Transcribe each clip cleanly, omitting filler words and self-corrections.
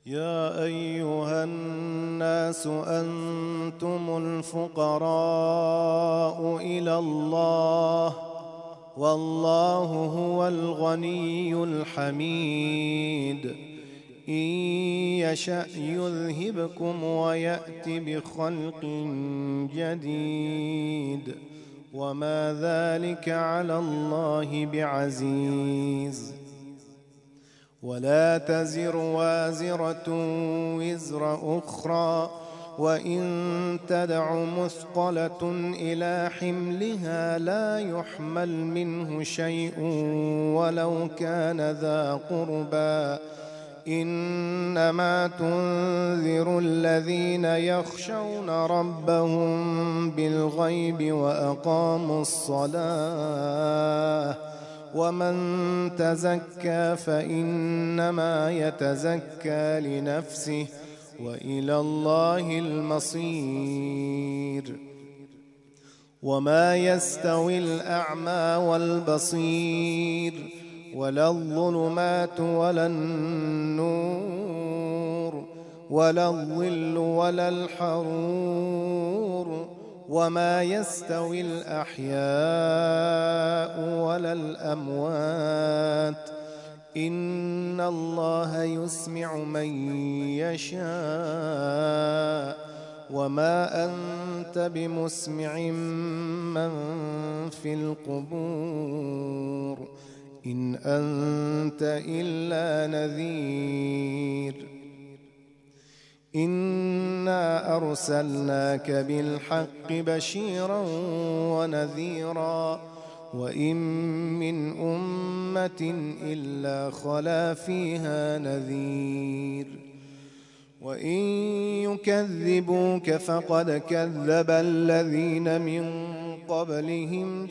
يا أيها الناس أنتم الفقراء إلى الله والله هو الغني الحميد. إن يشأ يذهبكم ويأت بخلق جديد وما ذلك على الله بعزيز. ولا تزر وازرة وزر أخرى وإن تدع مثقلة إلى حملها لا يحمل منه شيء ولو كان ذا قربى إنما تنذر الذين يخشون ربهم بالغيب وأقاموا الصلاة ومن تزكى فإنما يتزكى لنفسه وإلى الله المصير. وما يستوي الأعمى والبصير ولا الظلمات ولا النور ولا الظل ولا الحرور وما يستوي الأحياء ولا الأموات إن الله يسمع من يشاء وما أنت بمسمع من في القبور إن أنت إلا نذير. إنا أرسلناك بالحق بشيرا ونذيرا وإن من أمة إلا خلا فيها نذير وإن يكذبوك فقد كذب الذين من قبلهم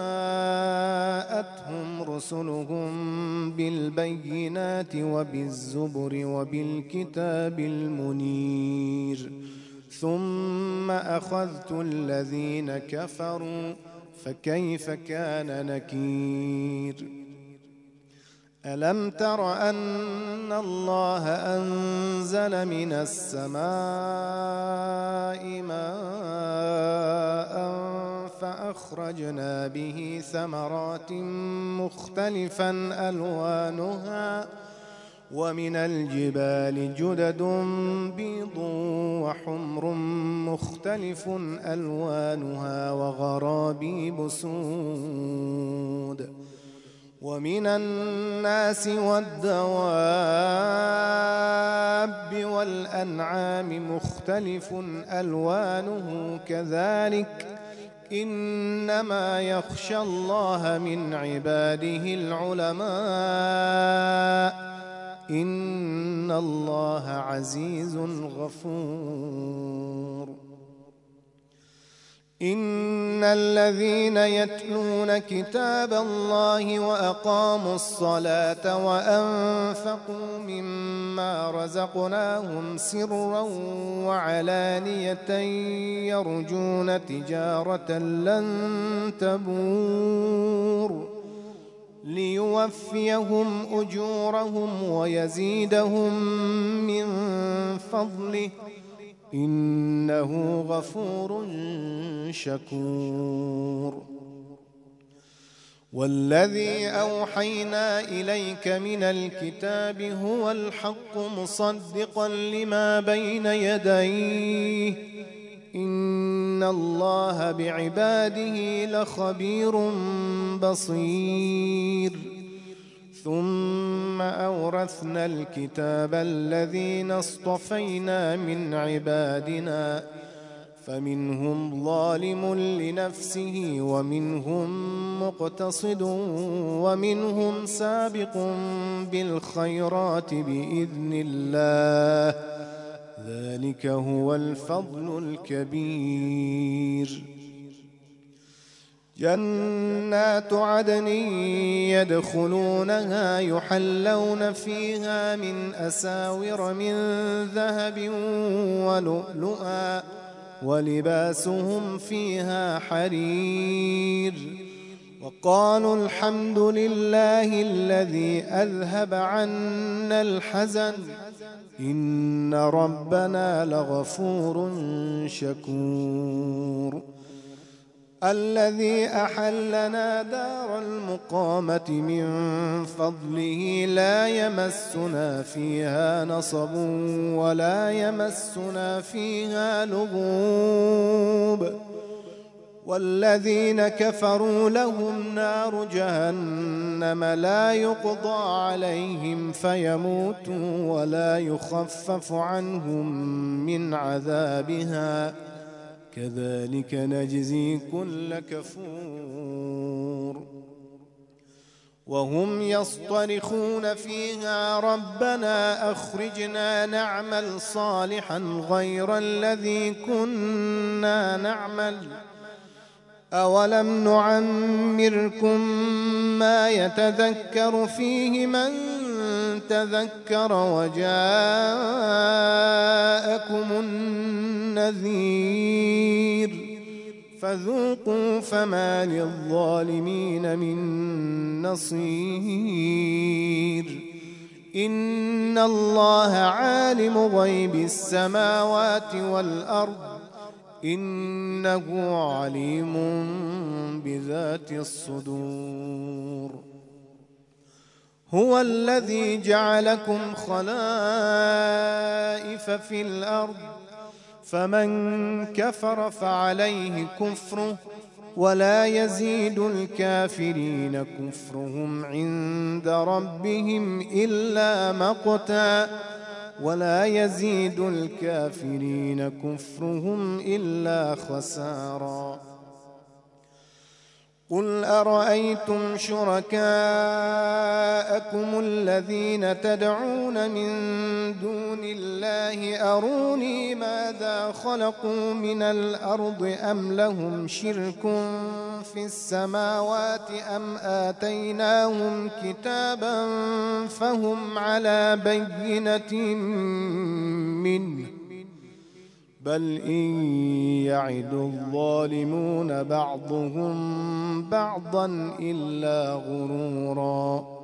جاءتهم رسلهم بالبينات وبالزبر وبالكتاب المنير ثم أخذت الذين كفروا فكيف كان نكير. ألم تر أن الله أنزل من السماء ماء فأخرجنا به ثمرات مختلفا ألوانها ومن الجبال جدد بيض وحمر مختلف ألوانها وغرابيب سود ومن الناس والدواب والأنعام مختلف ألوانه كذلك إنما يخشى الله من عباده العلماء إن الله عزيز غفور. إن الذين يتلون كتاب الله وأقاموا الصلاة وأنفقوا مما رزقناهم سرا وعلانية يرجون تجارة لن تبور ليوفيهم أجورهم ويزيدهم من فضله إنه غفور شكور. والذي أوحينا إليك من الكتاب هو الحق مصدقا لما بين يديه إن الله بعباده لخبير بصير. ثم أورثنا الكتاب الذين اصطفينا من عبادنا فمنهم ظالم لنفسه ومنهم مقتصد ومنهم سابق بالخيرات بإذن الله ذلك هو الفضل الكبير. جنات عدن يدخلونها يحلون فيها من أساور من ذهب ولؤلؤا ولباسهم فيها حرير وقالوا الحمد لله الذي أذهب عنا الحزن إن ربنا لغفور شكور الذي أحلنا دار المقامة من فضله لا يمسنا فيها نصب ولا يمسنا فيها لغوب والذين كفروا لهم نار جهنم لا يقضى عليهم فيموتوا ولا يخفف عنهم من عذابها كذلك نجزي كل كفور وهم يصطرخون فيها ربنا أخرجنا نعمل صالحا غير الذي كنا نعمل أولم نعمركم ما يتذكر فيه من تذكر وجاءكم النذير فذوقوا فما للظالمين من نصير إن الله عالم غيب السماوات والأرض إنه عليم بذات الصدور هو الذي جعلكم خلائف في الأرض فمن كفر فعليه كفره ولا يزيد الكافرين كفرهم عند ربهم إلا مقتا ولا يزيد الكافرين كفرهم إلا خسارا قل أرأيتم شركاءكم الذين تدعون من دون الله أروني ماذا خلقوا من الأرض أم لهم شرك في السماوات أم آتيناهم كتابا فهم على بينة منه بل إن يعد الظالمون بعضهم بعضا إلا غرورا